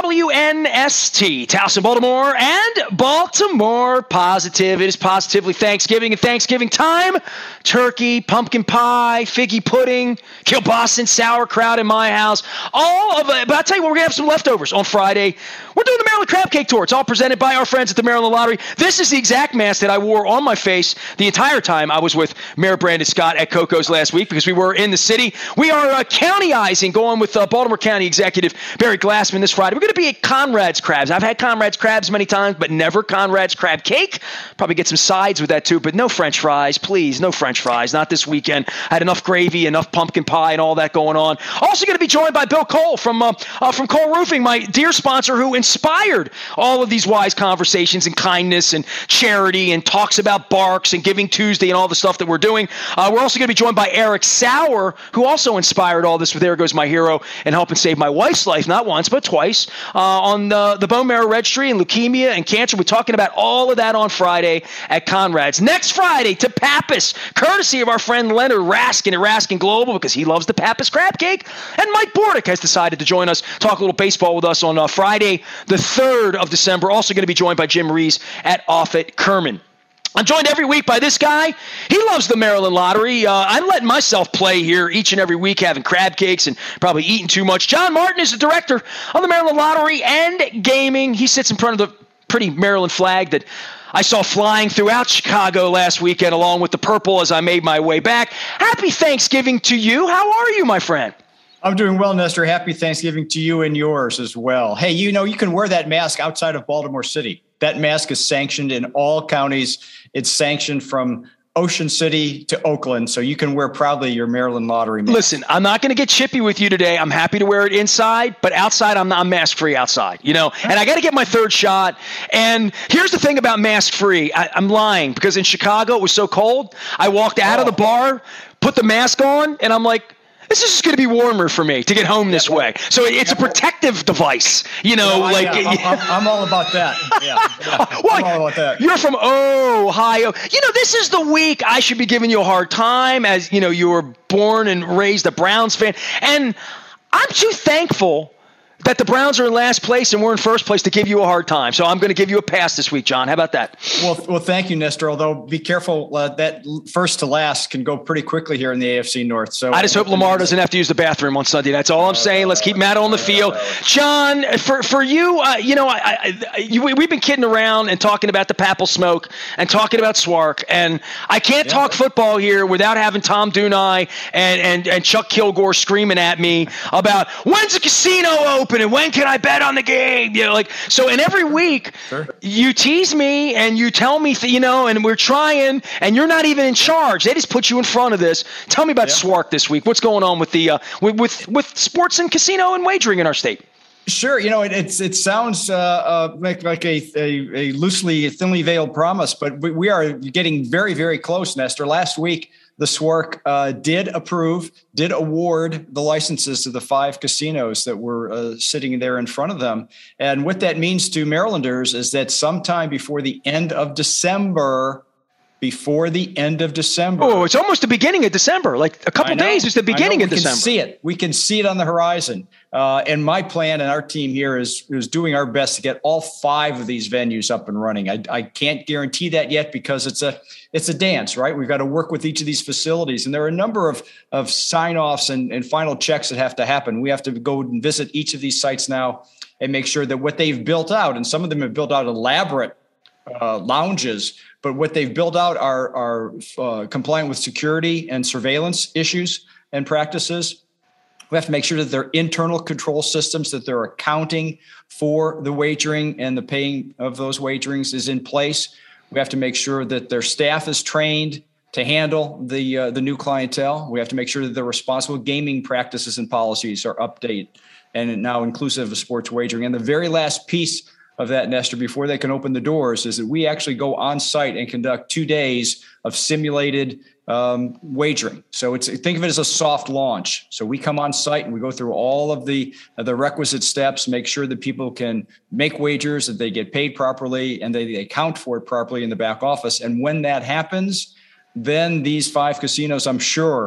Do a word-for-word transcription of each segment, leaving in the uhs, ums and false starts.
W N S T, Towson, Baltimore, and Baltimore Positive. It is positively Thanksgiving and Thanksgiving time. Turkey, pumpkin pie, figgy pudding, kielbasa, sauerkraut in my house. All of it. But I'll tell you what, we're going to have some leftovers on Friday. We're doing the Maryland Crab Cake Tour. It's all presented by our friends at the Maryland Lottery. This is the exact mask that I wore on my face the entire time I was with Mayor Brandon Scott at Coco's last week because we were in the city. We are uh, countyizing, going with uh, Baltimore County Executive Barry Glassman this Friday. We're going to be at Conrad's Crabs. I've had Conrad's Crabs many times, but never Conrad's Crab Cake. Probably get some sides with that too, but no French fries, please. No French fries. Not this weekend. I had enough gravy, enough pumpkin pie, and all that going on. Also going to be joined by Bill Cole from uh, uh, from Cole Roofing, my dear sponsor, who inspired all of these wise conversations and kindness and charity and talks about Barks and Giving Tuesday and all the stuff that we're doing. Uh, we're also going to be joined by Eric Sauer, who also inspired all this with There Goes My Hero and helping save my wife's life, not once, but twice, uh, on the, the bone marrow registry and leukemia and cancer. We're talking about all of that on Friday at Conrad's. Next Friday to Pappas, courtesy of our friend Leonard Raskin at Raskin Global, because he loves the Pappas crab cake. And Mike Bordick has decided to join us, talk a little baseball with us on uh, Friday, the third of December. Also going to be joined by Jim Rees at Offutt Kerman. I'm joined every week by this guy. He loves the Maryland Lottery. Uh, I'm letting myself play here each and every week, having crab cakes and probably eating too much. John Martin is the director of the Maryland Lottery and Gaming. He sits in front of the pretty Maryland flag that I saw flying throughout Chicago last weekend, along with the purple as I made my way back. Happy Thanksgiving to you. How are you, my friend? I'm doing well, Nestor. Happy Thanksgiving to you and yours as well. Hey, you know, you can wear that mask outside of Baltimore City. That mask is sanctioned in all counties. It's sanctioned from Ocean City to Oakland, so you can wear proudly your Maryland Lottery mask. Listen, I'm not going to get chippy with you today. I'm happy to wear it inside, but outside, I'm not mask-free outside, you know, and I got to get my third shot. And here's the thing about mask-free. I, I'm lying, because in Chicago, it was so cold. I walked out oh. of the bar, put the mask on, and I'm like, this is just going to be warmer for me to get home this yeah, well, way. So it's yeah, a protective device, you know. No, like yeah, I'm, I'm all about that. Yeah, yeah. well, I'm all about that. You're from Ohio. You know, this is the week I should be giving you a hard time, as you know, you were born and raised a Browns fan, and I'm too thankful that the Browns are in last place and we're in first place to give you a hard time. So I'm going to give you a pass this week, John. How about that? Well, well, thank you, Nestor. Although be careful, uh, that first to last can go pretty quickly here in the A F C North. So I just hope Lamar doesn't have to use the bathroom on Sunday. That's all I'm saying. Let's keep Matt on the field. John, for for you, uh, you know, I, I, you, we've been kidding around and talking about the Papal Smoke and talking about Swark, and I can't yeah. talk football here without having Tom Dunai and and and Chuck Kilgore screaming at me about when's the casino open and when can I bet on the game? You know, like so. And every week, sure. you tease me and you tell me, th- you know, and we're trying, and you're not even in charge. They just put you in front of this. Tell me about yeah. Swark this week. What's going on with the uh, with, with with sports and casino and wagering in our state? Sure. You know, it it's, it sounds uh, uh, like, like a, a, a loosely, thinly veiled promise, but we, we are getting very, very close, Nestor. Last week, the Swark uh, did approve, did award the licenses to the five casinos that were uh, sitting there in front of them. And what that means to Marylanders is that sometime before the end of December, before the end of December. Oh, it's almost the beginning of December. Like a couple days is the beginning of December. We can see it. We can see it on the horizon. Uh, and my plan and our team here is, is doing our best to get all five of these venues up and running. I, I can't guarantee that yet because it's a it's a dance, right? We've got to work with each of these facilities. And there are a number of, of sign-offs and, and final checks that have to happen. We have to go and visit each of these sites now and make sure that what they've built out, and some of them have built out elaborate uh, lounges, but what they've built out are, are uh, compliant with security and surveillance issues and practices. We have to make sure that their internal control systems, that their accounting for the wagering and the paying of those wagerings is in place. We have to make sure that their staff is trained to handle the uh, the new clientele. We have to make sure that their responsible gaming practices and policies are updated and now inclusive of sports wagering. And the very last piece of that, Nestor, before they can open the doors, is that we actually go on site and conduct two days of simulated um, wagering. So it's think of it as a soft launch. So we come on site and we go through all of the uh, the requisite steps, make sure that people can make wagers, that they get paid properly, and they, they account for it properly in the back office. And when that happens, then these five casinos, I'm sure,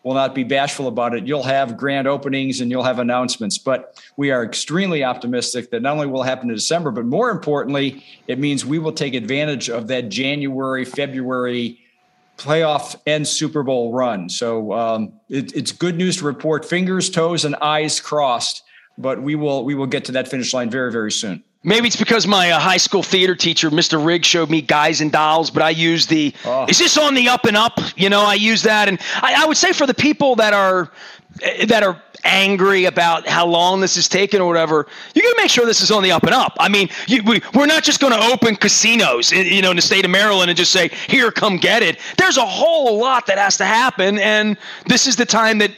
will not be bashful about it. You'll have grand openings and you'll have announcements. But we are extremely optimistic that not only will it happen in December, but more importantly, it means we will take advantage of that January, February playoff and Super Bowl run. So um, it, it's good news to report. Fingers, toes, and eyes crossed. But we will we will get to that finish line very, very soon. Maybe it's because my uh, high school theater teacher, Mister Riggs, showed me Guys and Dolls, but I use the, oh. is this on the up and up? You know, I use that. And I, I would say for the people that are that are angry about how long this is taking or whatever, you got to make sure this is on the up and up. I mean, you, we, we're not just going to open casinos, you know, in the state of Maryland and just say, here, come get it. There's a whole lot that has to happen, and this is the time that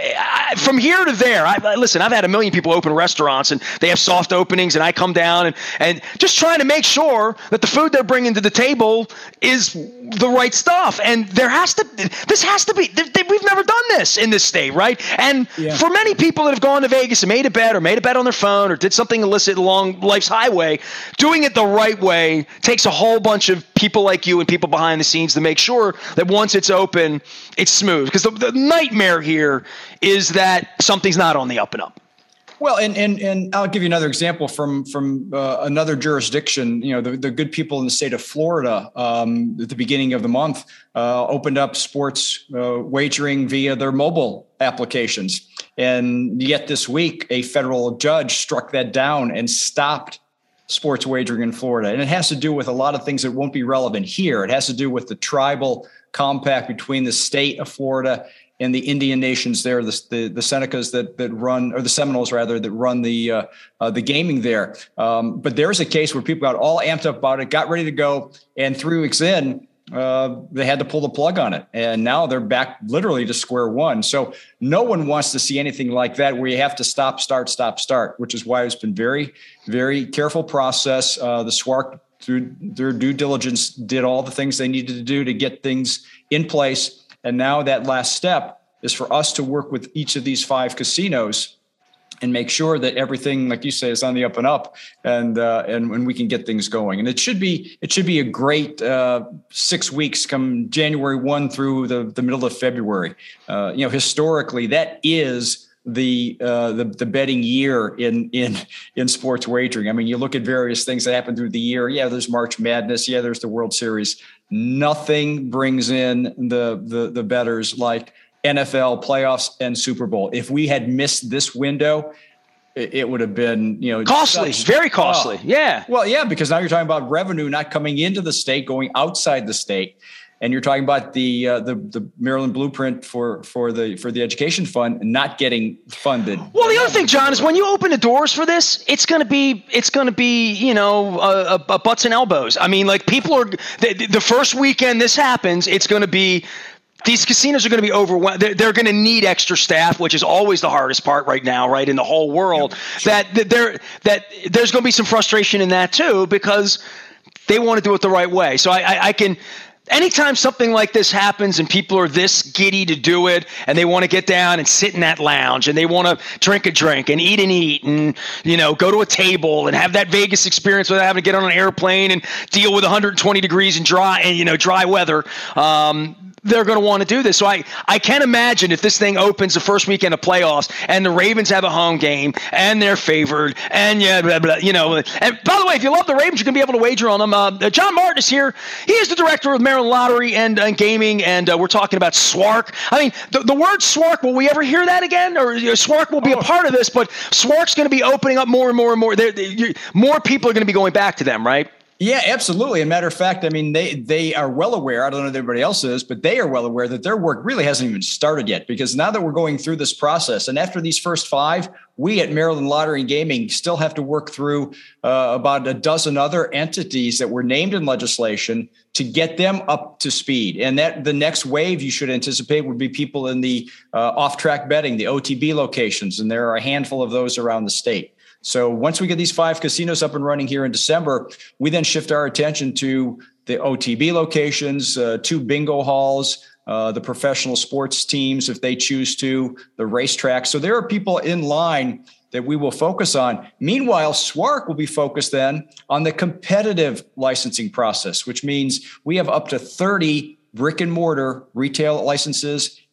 I, from here to there, I, listen, I've had a million people open restaurants and they have soft openings, and I come down and, and just trying to make sure that the food they're bringing to the table is the right stuff. And there has to, this has to be, they, they, we've never done this in this state, right? And yeah. for many people that have gone to Vegas and made a bet or made a bet on their phone or did something illicit along life's highway, doing it the right way takes a whole bunch of people like you and people behind the scenes to make sure that once it's open, it's smooth. Because the, the nightmare here is that something's not on the up and up. Well, and and and I'll give you another example from from uh, another jurisdiction. You know, the, the good people in the state of Florida um, at the beginning of the month uh, opened up sports uh, wagering via their mobile applications. And yet this week, a federal judge struck that down and stopped sports wagering in Florida. And it has to do with a lot of things that won't be relevant here. It has to do with the tribal compact between the state of Florida and the Indian nations there, the, the, the Senecas that that run, or the Seminoles rather, that run the uh, uh, the gaming there. Um, but there's a case where people got all amped up about it, got ready to go, and three weeks in, uh, they had to pull the plug on it. And now they're back literally to square one. So no one wants to see anything like that where you have to stop, start, stop, start, which is why it's been very, very careful process. Uh, the S W A R C, through their due diligence, did all the things they needed to do to get things in place. And now that last step is for us to work with each of these five casinos and make sure that everything, like you say, is on the up and up, and uh, and when we can get things going. And it should be it should be a great uh, six weeks come January first through the, the middle of February. Uh, you know, historically, that is the uh, the the betting year in in in sports wagering. I mean, you look at various things that happen through the year. Yeah, there's March Madness. Yeah, there's the World Series. Nothing brings in the the the bettors like N F L playoffs and Super Bowl. If we had missed this window, it, it would have been, you know, costly, such, very costly. Oh. Yeah. Well, yeah, because now you're talking about revenue not coming into the state, going outside the state. And you're talking about the uh, the the Maryland blueprint for for the for the education fund not getting funded. Well, the other thing, John, is when you open the doors for this, it's going to be it's going to be you know uh, uh, butts and elbows. I mean, like people are the, the first weekend this happens, it's going to be. These casinos are going to be overwhelmed. They're, they're going to need extra staff, which is always the hardest part right now, right, in the whole world. Yeah, sure. That that there that there's going to be some frustration in that too, because they want to do it the right way. So I, I, I can. Anytime something like this happens and people are this giddy to do it and they want to get down and sit in that lounge and they want to drink a drink and eat and eat and, you know, go to a table and have that Vegas experience without having to get on an airplane and deal with one hundred twenty degrees and dry and, you know, dry weather, um, they're going to want to do this. So I, I can't imagine if this thing opens the first weekend of playoffs and the Ravens have a home game and they're favored and yeah, blah, blah, you know. And by the way, if you love the Ravens, you're going to be able to wager on them. Uh, John Martin is here. He is the director of Maryland Lottery and, and Gaming, and uh, we're talking about S W A R C. I mean, the, the word S W A R C, will we ever hear that again? Or you know, S W A R C will be oh. a part of this, but S W A R C is going to be opening up more and more and more. They're, they're, more people are going to be going back to them, right? Yeah, absolutely. As a matter of fact, I mean, they they are well aware, I don't know if everybody else is, but they are well aware that their work really hasn't even started yet, because now that we're going through this process, and after these first five, we at Maryland Lottery and Gaming still have to work through uh, about a dozen other entities that were named in legislation to get them up to speed. And that the next wave you should anticipate would be people in the uh, off-track betting, the O T B locations, and there are a handful of those around the state. So once we get these five casinos up and running here in December, we then shift our attention to the O T B locations, uh, two bingo halls, uh, the professional sports teams, if they choose to, the racetrack. So there are people in line that we will focus on. Meanwhile, S W A R C will be focused then on the competitive licensing process, which means we have up to thirty brick and mortar retail licenses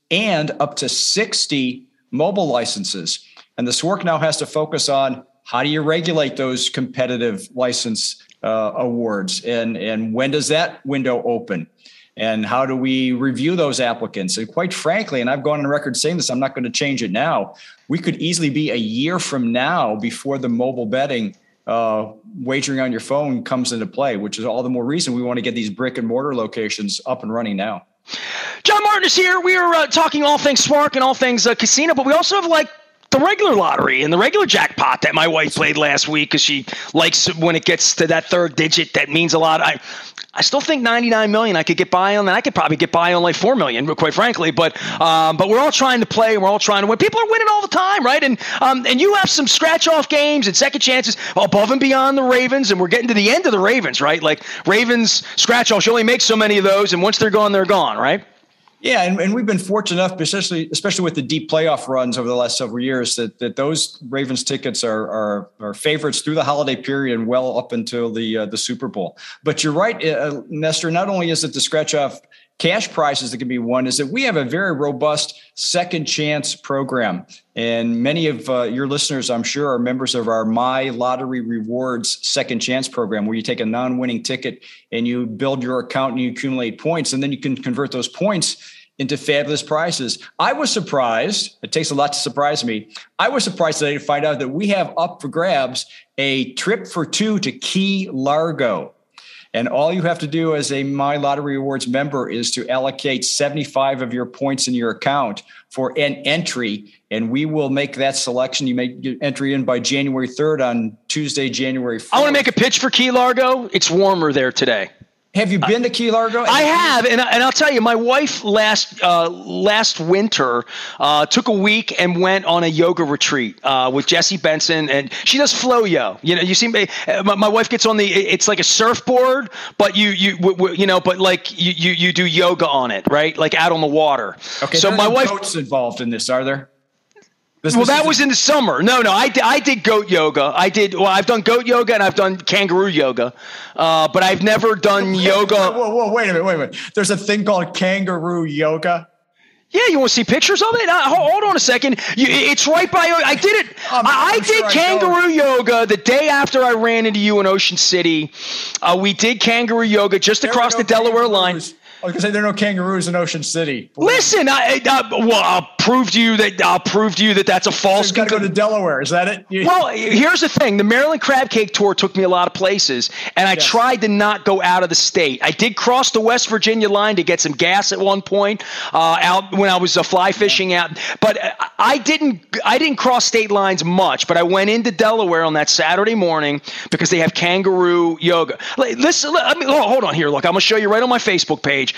and up to sixty mobile licenses. And the S W R C now has to focus on how do you regulate those competitive license uh, awards, and, and when does that window open? And how do we review those applicants? And quite frankly, and I've gone on record saying this, I'm not going to change it now. We could easily be a year from now before the mobile betting uh, wagering on your phone comes into play, which is all the more reason we want to get these brick and mortar locations up and running now. John Martin is here. We are uh, talking all things S W R C and all things uh, casino, but we also have like the regular lottery and the regular jackpot that my wife played last week because she likes when it gets to that third digit. That means a lot. I I still think ninety-nine million I could get by on that. I could probably get by on like four million, quite frankly. But um, but we're all trying to play. We're all trying to win. People are winning all the time, right? And um, and you have some scratch off games and second chances above and beyond the Ravens. And we're getting to the end of the Ravens, right? Like Ravens scratch offs. You only make so many of those, and once they're gone, they're gone, right? Yeah, and, and we've been fortunate enough, especially especially with the deep playoff runs over the last several years, that that those Ravens tickets are are, are favorites through the holiday period and well up until the uh, the Super Bowl. But you're right, uh, Nestor. Not only is it the scratch off cash prizes that can be won, is that we have a very robust second chance program. And many of uh, your listeners, I'm sure, are members of our My Lottery Rewards second chance program, where you take a non-winning ticket and you build your account and you accumulate points, and then you can convert those points into fabulous prizes. I was surprised. It takes a lot to surprise me. I was surprised today to find out that we have up for grabs a trip for two to Key Largo. And all you have to do as a My Lottery Rewards member is to allocate seventy-five of your points in your account for an entry, and we will make that selection. You make your entry in by January third on Tuesday, January fourth. I want to make a pitch for Key Largo. It's warmer there today. Have you been to Key Largo? I have, and, and I'll tell you, my wife last uh, last winter uh, took a week and went on a yoga retreat uh, with Jesse Benson, and she does flow yo. You know, you see, my, my wife gets on the. It's like a surfboard, but you you w- w- you know, but like you, you you do yoga on it, right? Like out on the water. Okay. So my no wife. Goats involved in this, are there? This, well, this that is was a- in the summer. No, no, I did, I did goat yoga. I did. Well, I've done goat yoga and I've done kangaroo yoga, uh, but I've never done yoga. Whoa, whoa, wait a minute, wait a minute. There's a thing called kangaroo yoga. Yeah, you want to see pictures of it? Uh, hold, hold on a second. You, it's right by. I did it. I'm, I, I I'm did sure I kangaroo yoga the day after I ran into you in Ocean City. Uh, we did kangaroo yoga just There across are no the Delaware line. kangaroos. I was going to say there are no kangaroos in Ocean City. Listen, I, I, well, I'll prove to you that I'll prove to you that that's a false. You've got to go to Delaware. Is that it? You- Well, here's the thing. The Maryland Crab Cake Tour took me a lot of places, and I Yes. tried to not go out of the state. I did cross the West Virginia line to get some gas at one point uh, out when I was uh, fly fishing out. But I didn't I didn't cross state lines much, but I went into Delaware on that Saturday morning because they have kangaroo yoga. Like, Listen, I mean, oh, hold on here. Look, I'm going to show you right on my Facebook page.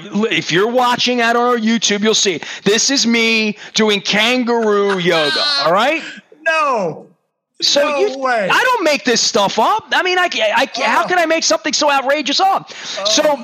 If you're watching out on our YouTube, you'll see it. This is me doing kangaroo yoga, all right? No. So no you, way. I don't make this stuff up. I mean, I, I, Oh. how can I make something so outrageous up? Oh. So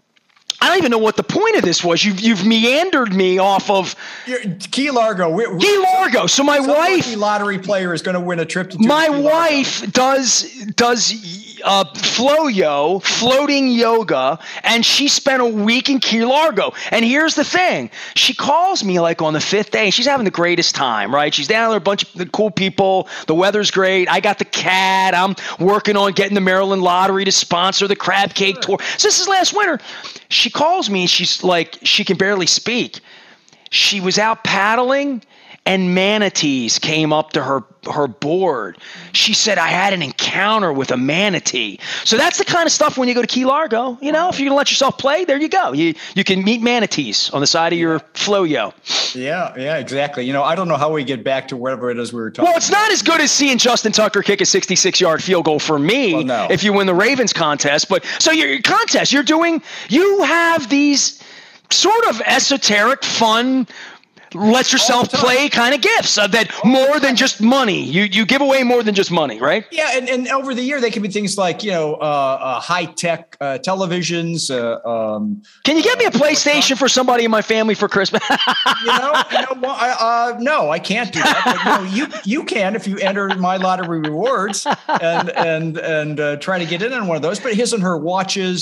I don't even know what the point of this was. You've, you've meandered me off of You're, Key Largo. We, we, Key Largo. So my some wife, lucky lottery player is going to win a trip to my Key Largo. wife does does uh, flow yo, floating yoga, and she spent a week in Key Largo. And here's the thing: she calls me like on the fifth day, and she's having the greatest time. Right? She's down there, a bunch of cool people. The weather's great. I got the cat. I'm working on getting the Maryland Lottery to sponsor the Crab Cake Tour. So this is last winter. She calls me, and she's like, she can barely speak. She was out paddling, and manatees came up to her her board. She said, I had an encounter with a manatee. So that's the kind of stuff when you go to Key Largo, you know, if you're going to let yourself play, there you go. You you can meet manatees on the side of your flow-yo. Yeah, yeah, exactly. You know, I don't know how we get back to whatever it is we were talking Well, it's not as good as seeing Justin Tucker kick a sixty-six-yard field goal for me Well, no. if you win the Ravens contest. But so your contest, you're doing, you have these sort of esoteric, fun, let yourself time. play kind of gifts uh, that more than just money. You you give away more than just money, right? Yeah, and, and over the year, they can be things like, you know, uh, uh, high-tech uh, televisions. Uh, um, Can you get me a PlayStation for somebody in my family for Christmas? you know, you know well, I, uh, no, I can't do that. But, you know, you you can if you enter My Lottery Rewards and and and uh, try to get in on one of those. But his and her watches,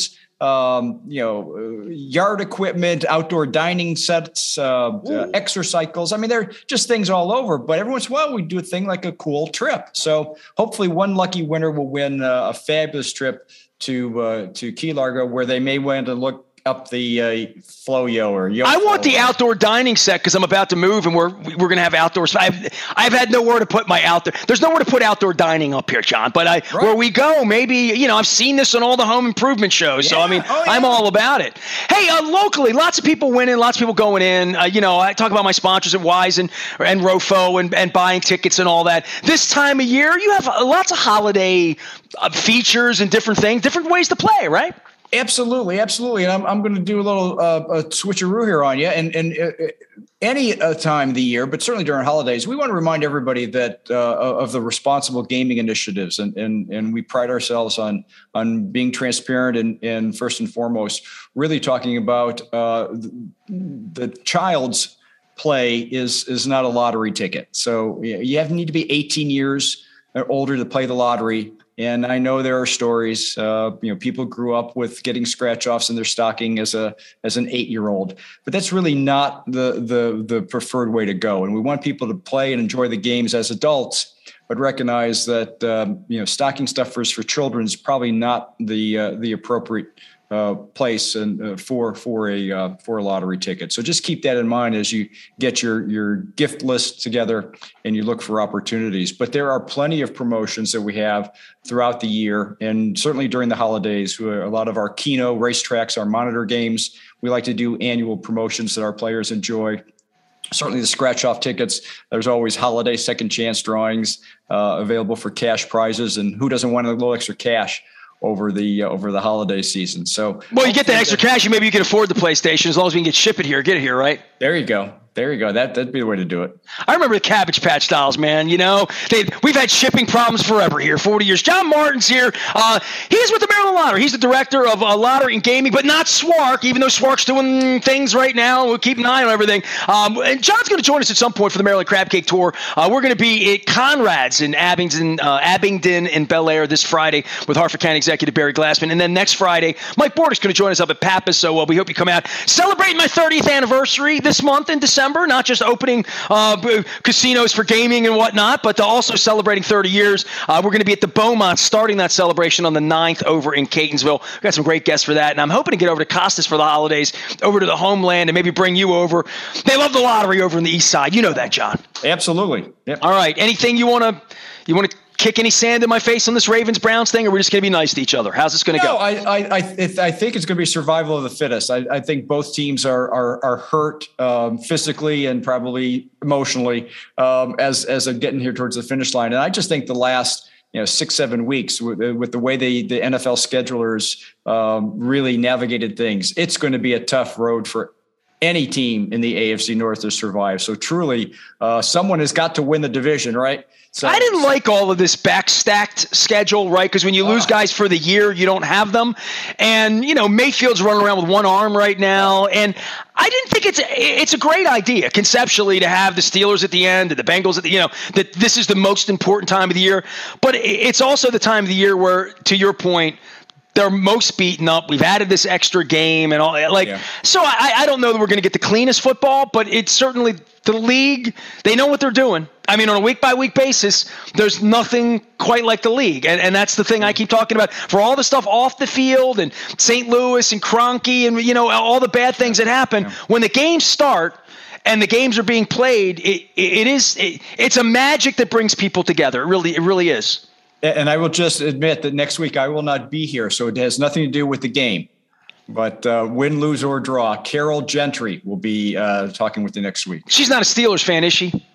um, you know, uh, yard equipment, outdoor dining sets, uh, uh, exercycles. I mean, they're just things all over. But every once in a while, we do a thing like a cool trip. So hopefully, one lucky winner will win uh, a fabulous trip to uh, to Key Largo, where they may want to look up the uh, Floyo or Yo. I want the outdoor dining set because I'm about to move and we're we're going to have outdoors. I've I've had nowhere to put my outdoor. There's nowhere to put outdoor dining up here, John. But I right. where we go, maybe you know I've seen this on all the home improvement shows. Yeah. So I mean, oh, yeah. I'm all about it. Hey, uh, locally, lots of people winning, lots of people going in. Uh, you know, I talk about my sponsors at Wise and and Rofo and and buying tickets and all that. This time of year, you have uh, lots of holiday uh, features and different things, different ways to play, right? Absolutely, absolutely, and I'm I'm going to do a little uh, a switcheroo here on you. And and uh, any uh, time of the year, but certainly during holidays, we want to remind everybody that uh, of the responsible gaming initiatives, and and and we pride ourselves on on being transparent and and first and foremost, really talking about uh, the, the child's play is is not a lottery ticket. So you have need to be eighteen years or older to play the lottery. And I know there are stories, uh, you know, people grew up with getting scratch offs in their stocking as a as an eight year old, but that's really not the the the preferred way to go. And we want people to play and enjoy the games as adults, but recognize that um, you know stocking stuffers for children is probably not the uh, the appropriate uh, place and uh, for for a uh, for a lottery ticket. So just keep that in mind as you get your your gift list together and you look for opportunities. But there are plenty of promotions that we have throughout the year, and certainly during the holidays. A lot of our Keno racetracks, our monitor games, we like to do annual promotions that our players enjoy. Certainly the scratch off tickets. There's always holiday second chance drawings uh, available for cash prizes, and who doesn't want a little extra cash over the uh, over the holiday season? So, well, you get that extra cash, maybe you can afford the PlayStation as long as we can get ship it here, get it here, right? There you go. There you go. That, that'd be the way to do it. I remember the Cabbage Patch dolls, man. You know, they, we've had shipping problems forever here, forty years. John Martin's here. Uh, he's with the Maryland Lottery. He's the director of uh, lottery and gaming, but not Swark, even though Swark's doing things right now. We'll keep an eye on everything. Um, and John's going to join us at some point for the Maryland Crab Cake Tour. Uh, we're going to be at Conrad's in Abingdon, uh, Abingdon in Bel Air this Friday with Harford County Executive Barry Glassman. And then next Friday, Mike Bordick's going to join us up at Pappas. So uh, we hope you come out. Celebrating my thirtieth anniversary this month in December, not just open Uh, casinos for gaming and whatnot, but also celebrating thirty years. Uh, we're going to be at the Beaumont starting that celebration on the ninth over in Catonsville. We've got some great guests for that, and I'm hoping to get over to Costas for the holidays, over to the homeland, and maybe bring you over. They love the lottery over in the east side. You know that, John. Absolutely. Yep. All right. Anything you want to you want to kick any sand in my face on this Ravens-Browns thing, or we're just going to be nice to each other? How's this going to no, go? I, I, I, I think it's going to be survival of the fittest. I, I think both teams are are, are hurt um, physically and probably emotionally um, as as they're getting here towards the finish line. And I just think the last you know six seven weeks with, with the way they, the N F L schedulers um, really navigated things, it's going to be a tough road for any team in the A F C North to survive. So truly, uh, someone has got to win the division, right? So I didn't like all of this backstacked schedule, right? Because when you lose uh, guys for the year, you don't have them. And, you know, Mayfield's running around with one arm right now. And I didn't think it's it's a great idea conceptually to have the Steelers at the end and the Bengals at the, you know, that this is the most important time of the year. But it's also the time of the year where, to your point, they're most beaten up. We've added this extra game and all like, yeah. so I, I don't know that we're going to get the cleanest football, but it's certainly the league. They know what they're doing. I mean, on a week by week basis, there's nothing quite like the league. And, and that's the thing I keep talking about for all the stuff off the field and Saint Louis and Kroenke and, you know, all the bad things that happen. Yeah. When the games start and the games are being played, it, it is, it, it's a magic that brings people together. It really, it really is. And I will just admit that next week I will not be here, so it has nothing to do with the game. But uh, win, lose, or draw, Carol Gentry will be uh, talking with you next week. She's not a Steelers fan, is she?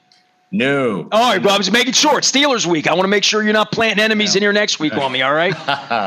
No. All right, well, I was making sure. It's Steelers week. I want to make sure you're not planting enemies yeah. in here next week on me, all right?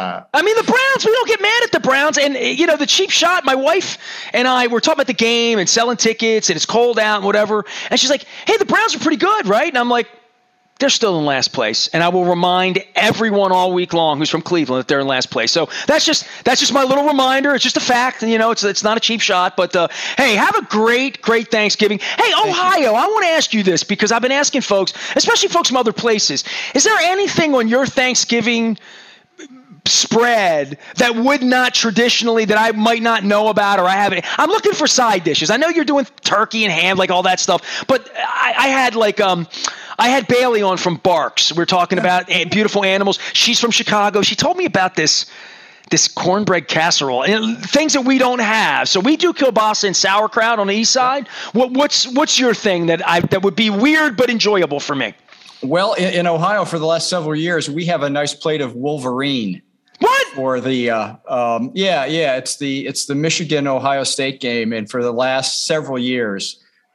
I mean, the Browns, we don't get mad at the Browns. And, you know, the cheap shot, my wife and I were talking about the game and selling tickets, and it's cold out and whatever. And she's like, hey, the Browns are pretty good, right? And I'm like, they're still in last place, and I will remind everyone all week long who's from Cleveland that they're in last place. So that's just that's just my little reminder. It's just a fact, and you know, it's it's not a cheap shot. But uh, hey, have a great, great Thanksgiving. Hey, Ohio, I want to ask you this because I've been asking folks, especially folks from other places. Is there anything on your Thanksgiving spread that would not traditionally, that I might not know about, or I haven't. I'm looking for side dishes. I know you're doing turkey and ham, like all that stuff, but I, I had like, um, I had Bailey on from Barks. We're talking about beautiful animals. She's from Chicago. She told me about this, this cornbread casserole and things that we don't have. So we do kielbasa and sauerkraut on the east side. What, what's, what's your thing that I, that would be weird, but enjoyable for me? Well, in, in Ohio for the last several years, we have a nice plate of Wolverine. What? For the uh, um, yeah, yeah, it's the it's the Michigan Ohio State game, and for the last several years,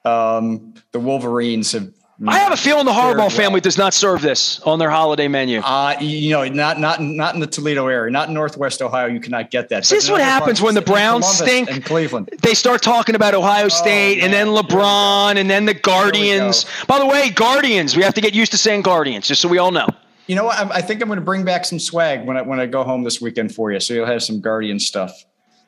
um, the Wolverines have. I have a feeling the Harbaugh well. family does not serve this on their holiday menu. Uh, you know, not not not in the Toledo area, not in Northwest Ohio. You cannot get that. This is what happens when the Browns stink. In Cleveland, they start talking about Ohio State, oh, and then LeBron, and then the Guardians. By the way, Guardians. We have to get used to saying Guardians, just so we all know. You know what? I think I'm going to bring back some swag when I when I go home this weekend for you, so you'll have some Guardian stuff.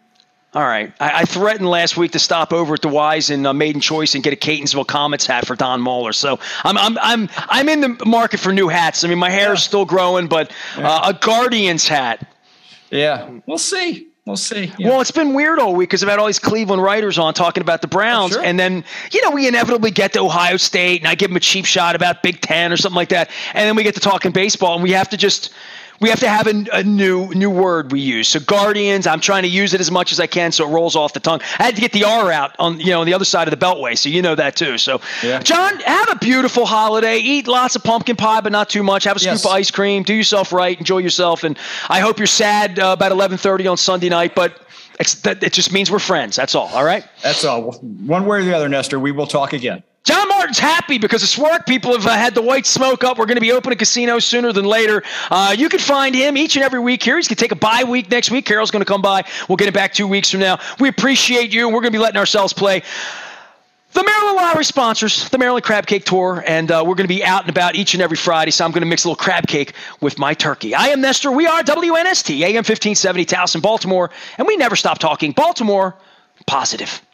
All right. I, I threatened last week to stop over at the Wise in uh, Maiden Choice and get a Catonsville Comets hat for Don Moeller. So I'm I'm I'm I'm in the market for new hats. I mean, my hair is still growing, but uh, a Guardians hat. Yeah, we'll see. We'll see. Yeah. Well, it's been weird all week because I've had all these Cleveland writers on talking about the Browns. Oh, sure. And then, you know, we inevitably get to Ohio State and I give them a cheap shot about Big Ten or something like that. And then we get to talking baseball and we have to just we have to have a, a new new word we use. So Guardians, I'm trying to use it as much as I can so it rolls off the tongue. I had to get the R out on, you know, on the other side of the Beltway. So you know that too. So, yeah. John, have a beautiful holiday. Eat lots of pumpkin pie, but not too much. Have a scoop yes. of ice cream. Do yourself right. Enjoy yourself. And I hope you're sad uh, about eleven thirty on Sunday night, but It's, that, it just means we're friends. That's all. All right. That's all. One way or the other, Nestor, we will talk again. John Martin's happy because the Swark people have uh, had the white smoke up. We're going to be opening casinos sooner than later. Uh, you can find him each and every week here. He's going to take a bye week next week. Carol's going to come by. We'll get it back two weeks from now. We appreciate you. We're going to be letting ourselves play. The Maryland Lottery sponsors the Maryland Crab Cake Tour, and uh, we're going to be out and about each and every Friday, so I'm going to mix a little crab cake with my turkey. I am Nestor. We are W N S T, A M fifteen seventy, Towson, Baltimore, and we never stop talking Baltimore positive.